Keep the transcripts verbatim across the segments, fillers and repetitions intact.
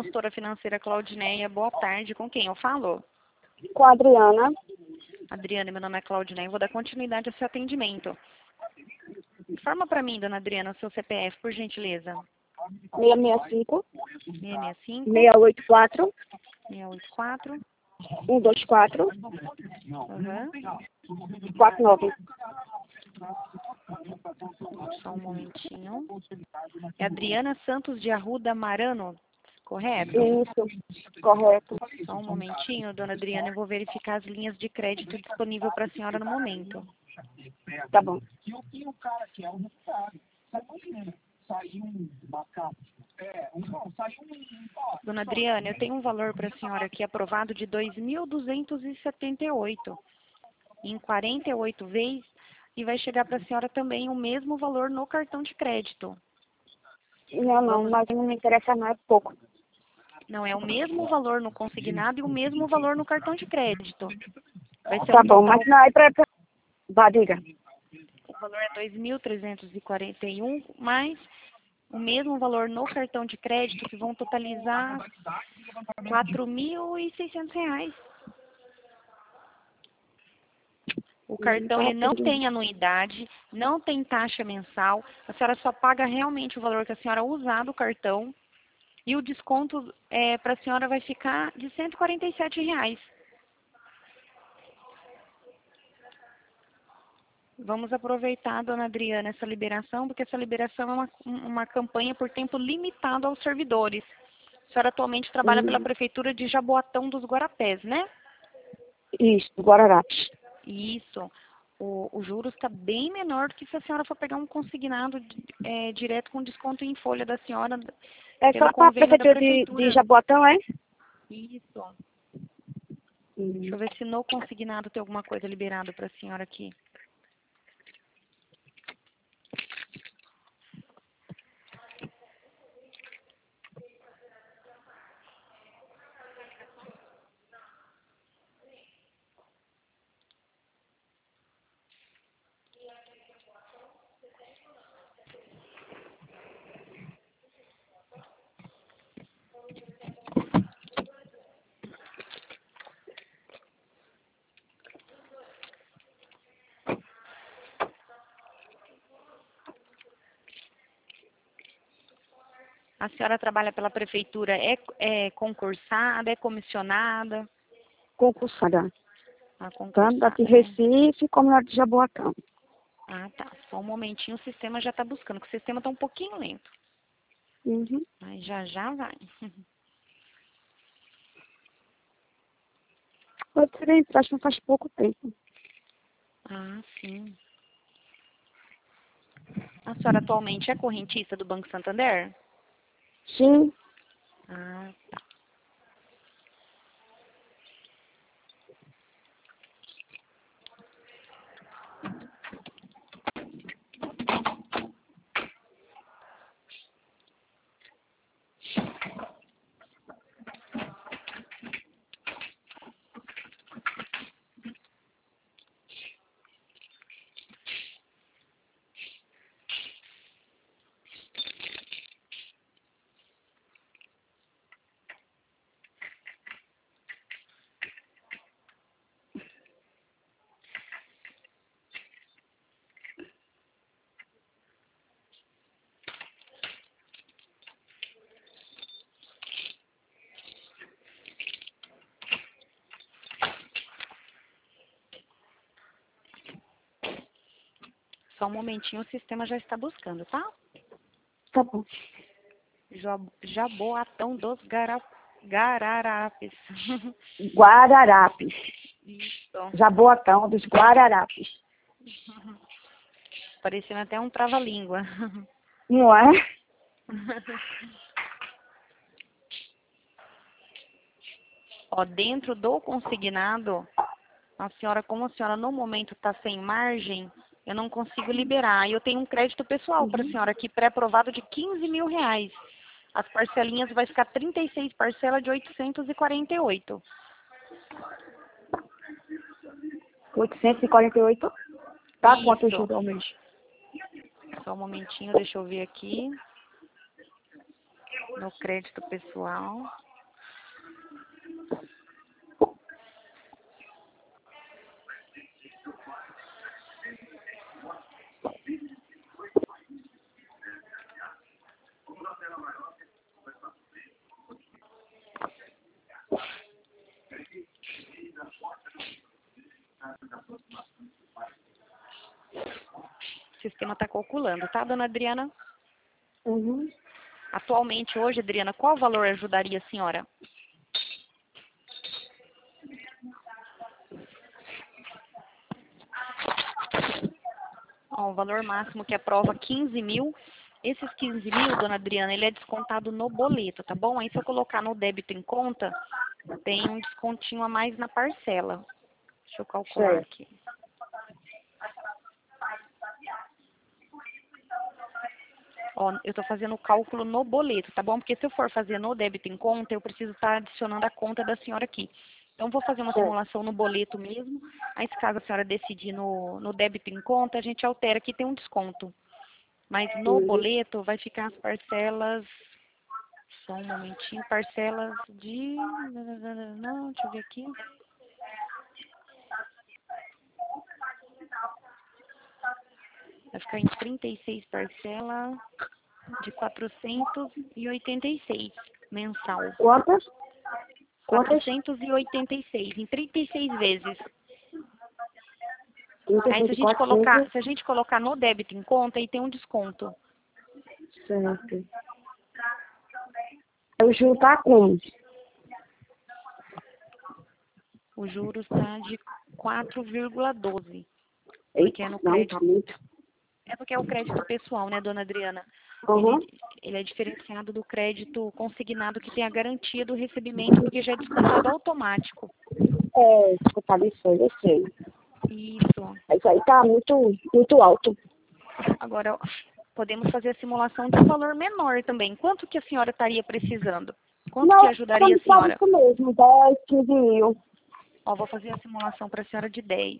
consultora financeira Claudineia. Boa tarde. Com quem eu falo? Com a Adriana. Adriana, meu nome é Claudineia. Vou dar continuidade ao seu atendimento. Informa para mim, dona Adriana, o seu C P F, por gentileza. seis seis cinco, seis seis cinco, seis oito quatro, seis oito quatro, um dois quatro, uhum. quatro nove. Só um momentinho. É Adriana Santos de Arruda Marano, correto? Isso, correto. Só um momentinho, dona Adriana, eu vou verificar as linhas de crédito disponível para a senhora no momento. Tá bom. Dona Adriana, eu tenho um valor para a senhora aqui aprovado de dois mil duzentos e setenta e oito em quarenta e oito vezes e vai chegar para a senhora também o mesmo valor no cartão de crédito. Não, não, Vamos... mas não me interessa mais pouco. Não, é o mesmo valor no consignado e o mesmo valor no cartão de crédito. Vai ser Tá um bom, total... mas não é pra... pra... Vá, diga. O valor é dois mil trezentos e quarenta e um, mais o mesmo valor no cartão de crédito, que vão totalizar quatro mil e seiscentos reais. O cartão ele não tem anuidade, não tem taxa mensal, a senhora só paga realmente o valor que a senhora usar do cartão e o desconto é, para a senhora vai ficar de cento e quarenta e sete reais. Vamos aproveitar, dona Adriana, essa liberação, porque essa liberação é uma, uma campanha por tempo limitado aos servidores. A senhora atualmente trabalha pela Prefeitura de Jaboatão dos Guarapés, né? Isso, Guararapes. Isso. O, o juros está bem menor do que se a senhora for pegar um consignado é, direto com desconto em folha da senhora É pelo só para a convênio da prefeitura de, Prefeitura. de Jaboatão, é? Isso. Hum. Deixa eu ver se no consignado tem alguma coisa liberada para a senhora aqui. A senhora trabalha pela Prefeitura, é, é concursada, é comissionada? Concursada. Ah, Tanto concursada. daqui Recife como lá de Jaboatão. Ah, tá. Só um momentinho, o sistema já está buscando, porque o sistema está um pouquinho lento. Uhum. Mas já já vai. Eu tirei empréstimo faz pouco tempo. Ah, sim. A senhora atualmente é correntista do Banco Santander? Sim. Ah, tá. Só um momentinho, o sistema já está buscando, tá? Tá bom. Jo- Jaboatão dos Gara- Gararapes. Guararapes. Isso. Jaboatão dos Guararapes. Parecendo até um trava-língua. Não é? Ó, dentro do consignado, a senhora, como a senhora no momento está sem margem, eu não consigo liberar. Eu tenho um crédito pessoal para a senhora aqui, pré-aprovado de quinze mil reais. As parcelinhas vai ficar trinta e seis parcelas de oitocentos e quarenta e oito. oitocentos e quarenta e oito. Tá quanto Isso. juro ao mês? Só um momentinho, deixa eu ver aqui. no crédito pessoal. O sistema está calculando, tá, dona Adriana? Uhum. Atualmente, hoje, Adriana, qual valor ajudaria a senhora? Ó, o valor máximo que aprova quinze mil. Esses quinze mil, dona Adriana, ele é descontado no boleto, tá bom? Aí se eu colocar no débito em conta, tem um descontinho a mais na parcela. Deixa eu calcular Certo. aqui. Ó, eu tô fazendo o cálculo no boleto, tá bom? Porque se eu for fazer no débito em conta, eu preciso estar adicionando a conta da senhora aqui. Então, vou fazer uma Certo. simulação no boleto mesmo. Aí, se caso a senhora decidir no, no débito em conta, a gente altera aqui, tem um desconto. Mas no Uhum. boleto vai ficar as parcelas... Só um momentinho. Parcelas de... Não, deixa eu ver aqui. Vai ficar em trinta e seis parcelas de quatrocentos e oitenta e seis mensal. Quantas? Quantas? quatrocentos e oitenta e seis, em trinta e seis vezes. Aí se a gente colocar, se a gente colocar no débito em conta, aí tem um desconto. Certo. O juro tá como? O juros está de quatro vírgula doze. Porque Eita, é no não, crédito. tá muito. É porque é o crédito pessoal, né, dona Adriana? Uhum. Ele, ele é diferenciado do crédito consignado que tem a garantia do recebimento, porque já é descontado automático. É, contado isso aí, eu sei. Isso. Isso aí tá muito, muito alto. Agora, podemos fazer a simulação de um valor menor também. Quanto que a senhora estaria precisando? Quanto que Não, ajudaria a estamos só senhora? isso mesmo, dez, quinze mil. Ó, vou fazer a simulação para a senhora de dez.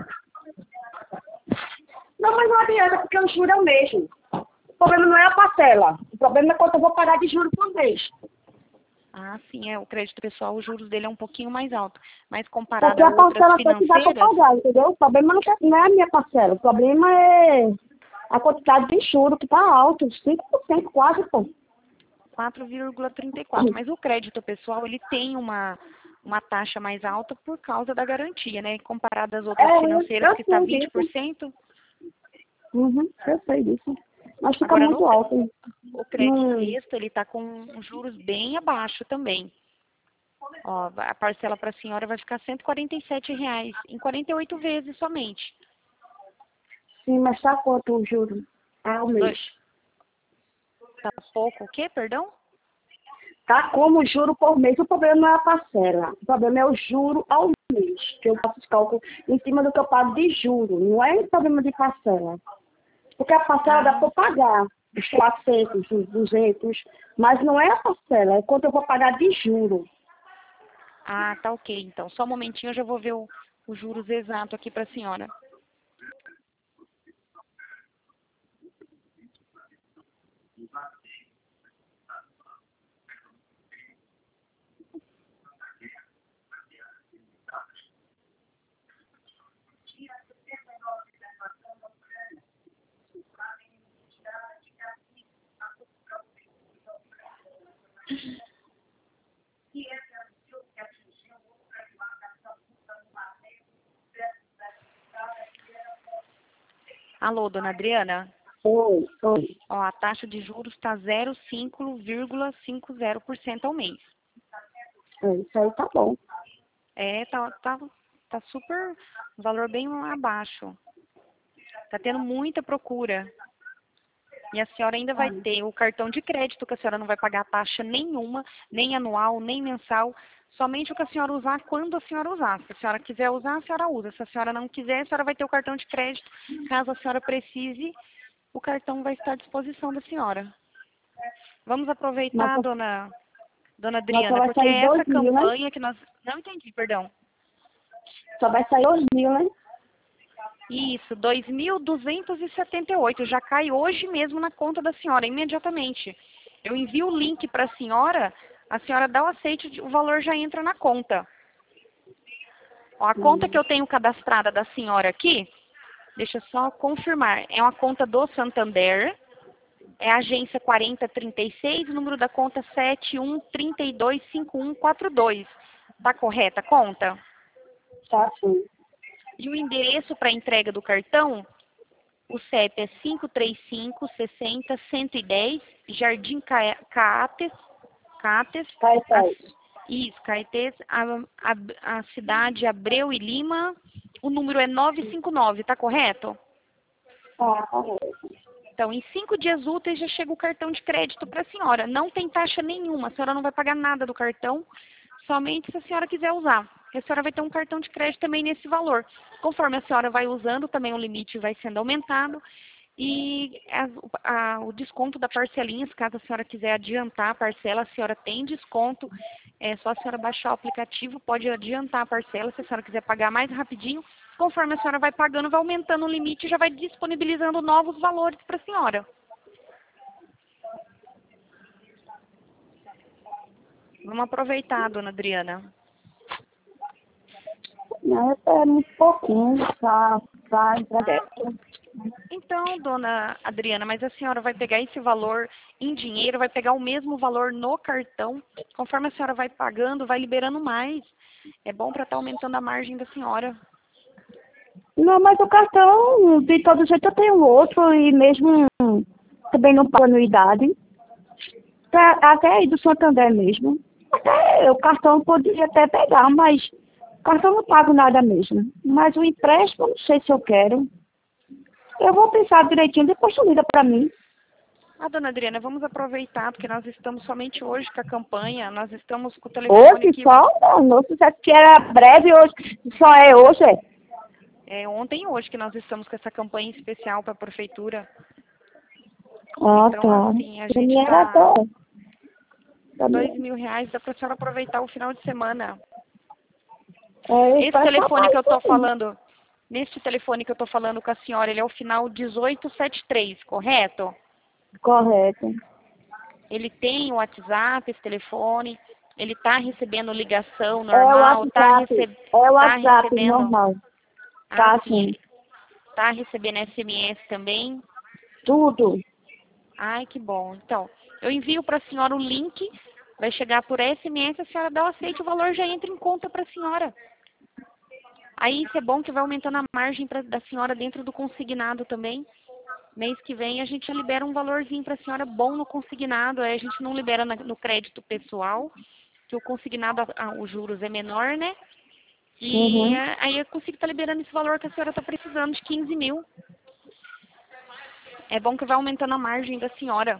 Não, mas não adianta, porque o juro é o mesmo. O problema não é a parcela. O problema é quanto eu vou pagar de juro por mês. Ah, sim, é. O crédito pessoal, os juros dele é um pouquinho mais alto. Mas comparado Porque a a outras parcela tem que dar para financeiras, pagar, entendeu? O problema não é não é a minha parcela. O problema é a quantidade de juro, que tá alto. cinco por cento quase, pô. quatro vírgula trinta e quatro. Mas o crédito pessoal, ele tem uma, uma taxa mais alta por causa da garantia, né? Comparado às outras É, financeiras, eu que está sei vinte por disso. cento. Uhum, eu sei disso. Mas fica Agora, no, muito alto. o crédito Hum, sexto, ele está com juros bem abaixo também. Ó, a parcela para a senhora vai ficar cento e quarenta e sete reais, em quarenta e oito vezes somente. sim, mas tá quanto o juro? Ah, o mês. Dois, tá pouco o quê, perdão? Tá como o juro por mês. O problema não é a parcela. O problema é o juro ao mês. Que eu faço os cálculos em cima do que eu pago de juro. Não é problema de parcela. Porque a parcela dá Ah, para pagar. Os quatrocentos, os duzentos. Mas não é a parcela. É quanto eu vou pagar de juro. ah, tá ok. Então, só um momentinho, eu já vou ver o, os juros exato aqui para a senhora. Alô, dona Adriana? Oi, oi. Ó, a taxa de juros está zero vírgula cinco vírgula cinquenta por cento ao mês. É, isso aí tá bom. É, tá, tá, tá super, um valor bem abaixo. Tá tendo muita procura. E a senhora ainda vai ter o cartão de crédito, que a senhora não vai pagar taxa nenhuma, nem anual, nem mensal, somente o que a senhora usar quando a senhora usar. Se a senhora quiser usar, a senhora usa. Se a senhora não quiser, a senhora vai ter o cartão de crédito. Caso a senhora precise, o cartão vai estar à disposição da senhora. Vamos Mas, aproveitar, dona, dona mas só Adriana, vai porque sair é essa dois mil, né? campanha que nós... Não entendi, perdão. Só vai sair dois mil, né? Isso, dois mil duzentos e setenta e oito. Já cai hoje mesmo na conta da senhora, imediatamente. Eu envio o link para a senhora, a senhora dá o aceite, o valor já entra na conta. Ó, a conta que eu tenho cadastrada da senhora aqui, deixa eu só confirmar, é uma conta do Santander, é a agência quarenta trinta e seis, o número da conta sete um três dois cinco um quatro dois. Tá correta a conta? Tá sim. E o endereço para entrega do cartão, o C E P é cinco três cinco, sessenta, cento e dez, Jardim Ca- Caetes, Caetes, Caetés. isso, Caetés, a, a, a cidade Abreu e Lima, o número é novecentos e cinquenta e nove, tá correto? Tá, correto. Então, em cinco dias úteis já chega o cartão de crédito para a senhora. Não tem taxa nenhuma, a senhora não vai pagar nada do cartão, somente se a senhora quiser usar. E a senhora vai ter um cartão de crédito também nesse valor. Conforme a senhora vai usando, também o limite vai sendo aumentado. E as- a- o desconto da parcelinha, caso a senhora quiser adiantar a parcela, a senhora tem desconto. É só a senhora baixar o aplicativo, pode adiantar a parcela, se a senhora quiser pagar mais rapidinho. Conforme a senhora vai pagando, vai aumentando o limite e já vai disponibilizando novos valores para a senhora. Vamos aproveitar, dona Adriana. Não, é muito pouquinho, tá, tá, tá. Então, dona Adriana, mas a senhora vai pegar esse valor em dinheiro, vai pegar o mesmo valor no cartão. Conforme a senhora vai pagando, vai liberando mais. É bom para estar aumentando a margem da senhora. Não, mas o cartão, de todo jeito eu tenho outro e mesmo também não pago anuidade. Tá, até aí do Santander mesmo. Até o cartão poderia até pegar, mas o cartão não pago nada mesmo. Mas o empréstimo, não sei se eu quero. Eu vou pensar direitinho, depois tu liga pra mim. Ah, dona Adriana, vamos aproveitar, porque nós estamos somente hoje com a campanha, nós estamos com o telefone Hoje aqui. só? Não, não sei se era breve hoje. Só é hoje, é? É ontem e hoje que nós estamos com essa campanha especial para a prefeitura. Ah, Então, tá. assim, a Pra gente mim era está até. Pra mim- dois mil reais, dá para a senhora aproveitar o final de semana. É, Esse vai telefone falar que eu estou isso aí. falando, neste telefone que eu estou falando com a senhora, ele é o final dezoito setenta e três, correto? Correto. Ele tem o WhatsApp, esse telefone, ele está recebendo ligação É o normal, está WhatsApp. receb É o tá WhatsApp recebendo, normal. ah, Tá, sim, sim. está recebendo S M S também. Tudo. Ai, que bom. Então, eu envio para a senhora o link, vai chegar por S M S, a senhora dá o aceite, o valor já entra em conta para a senhora. Aí isso é bom que vai aumentando a margem pra, da senhora dentro do consignado também. Mês que vem a gente já libera um valorzinho para a senhora bom no consignado, aí a gente não libera na- no crédito pessoal, que o consignado, a- a- os juros é menor, né? E Uhum. é, aí eu consigo estar liberando esse valor que a senhora está precisando, de quinze mil. É bom que vai aumentando a margem da senhora.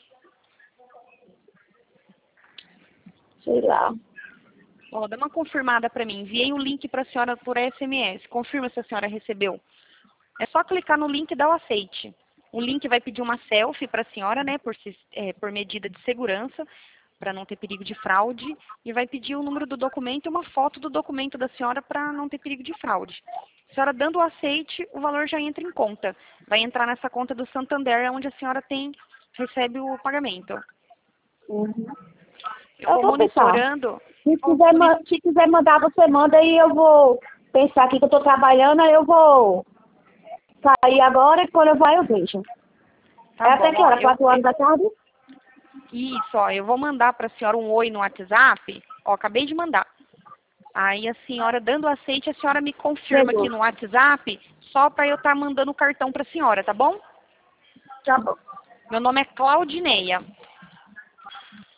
Sei lá. Ó, dá uma confirmada para mim. Enviei o link para a senhora por S M S. Confirma se a senhora recebeu. É só clicar no link e dar o aceite. O link vai pedir uma selfie para a senhora, né, por, sis- é, por medida de segurança, para não ter perigo de fraude. E vai pedir o número do documento e uma foto do documento da senhora para não ter perigo de fraude. A senhora dando o aceite, o valor já entra em conta. Vai entrar nessa conta do Santander, onde a senhora tem, recebe o pagamento. Uhum. Eu Eu vou vou pensar. monitorando. Se vou quiser, moni- ma- se quiser mandar, você manda e eu vou pensar aqui que eu tô trabalhando, aí eu vou sair agora e quando eu vou eu vejo. Tá É bom, até que ó, hora? eu, Quatro horas da tarde? Isso, ó, eu vou mandar para a senhora um oi no WhatsApp. Ó, acabei de mandar. Aí a senhora, dando aceite, a senhora me confirma Chegou. aqui no WhatsApp, só para eu estar mandando o cartão para a senhora, tá bom? Tá bom. Meu nome é Claudineia.